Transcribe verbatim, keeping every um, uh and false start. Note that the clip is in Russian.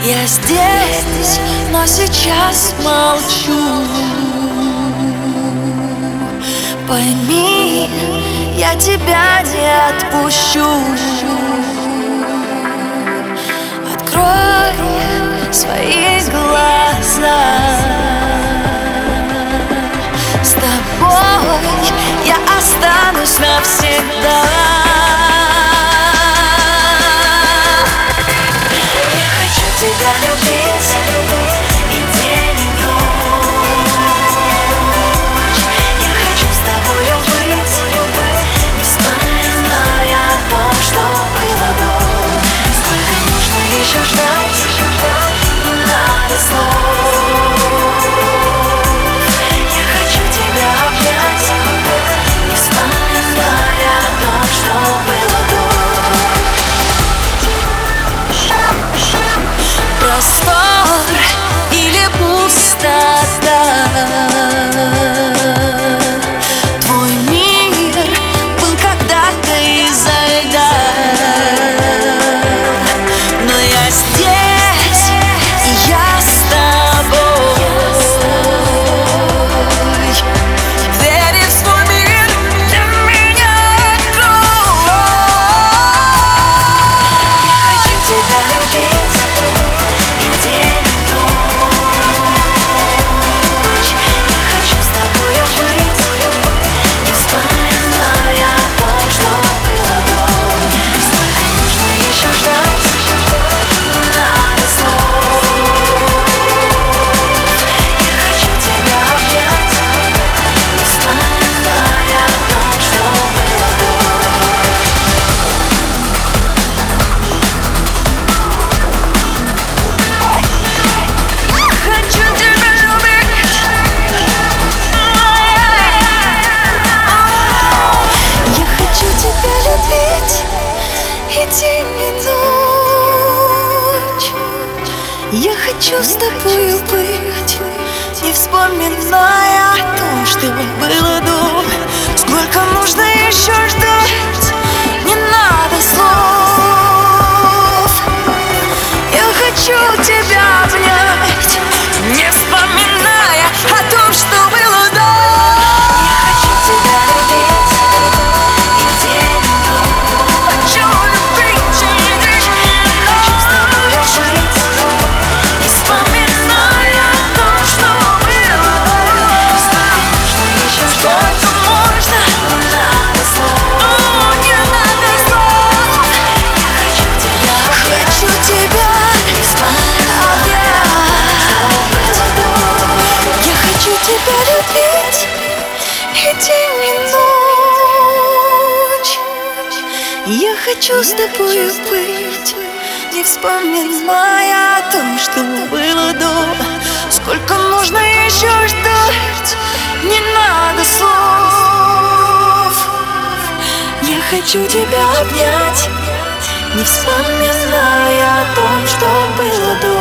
Я здесь, но сейчас молчу. Пойми, я тебя не отпущу. Открой свои глаза. С тобой я останусь навсегда. Я хочу тебя любить и день, и ночь. Я хочу с тобою быть, не вспоминая то, что было до. Сколько нужно еще ждать, не надо слов. Я хочу тебя обнять, не вспоминая то, что было до. Простор или пустота, твой мир был когда-то изо-льда. Но я здесь, и я с тобой. Двери в свой мир для меня открой. Я хочу тебя любить и день, и ночь. Я хочу с тобою быть, не вспоминая то, что было до. Сколько нужно еще ждать, не надо слов. Я хочу тебя обнять, не вспоминая то, что было до. Хочу тебя любить. Я хочу тебя любить и день, и ночь. Я хочу с тобою быть, не вспоминая о том, что было до. Сколько нужно еще ждать, не надо слов. Я хочу тебя обнять, не вспоминая о том, что было до. Я хочу тебя любить и день, и ночь. Хочу любить и день, и ночь. Хочу с тобой жить, не вспоминая то, что было до. Сколько нужно еще ждать, можно, не надо слов. Не надо слов. Я хочу тебя обнять, хочу тебя я хочу тебя любить и день, и ночь. Я хочу с тобою быть, не вспоминая о том, что было до. Сколько нужно еще ждать, не надо слов. Я хочу тебя обнять, не вспоминая о том, что было до.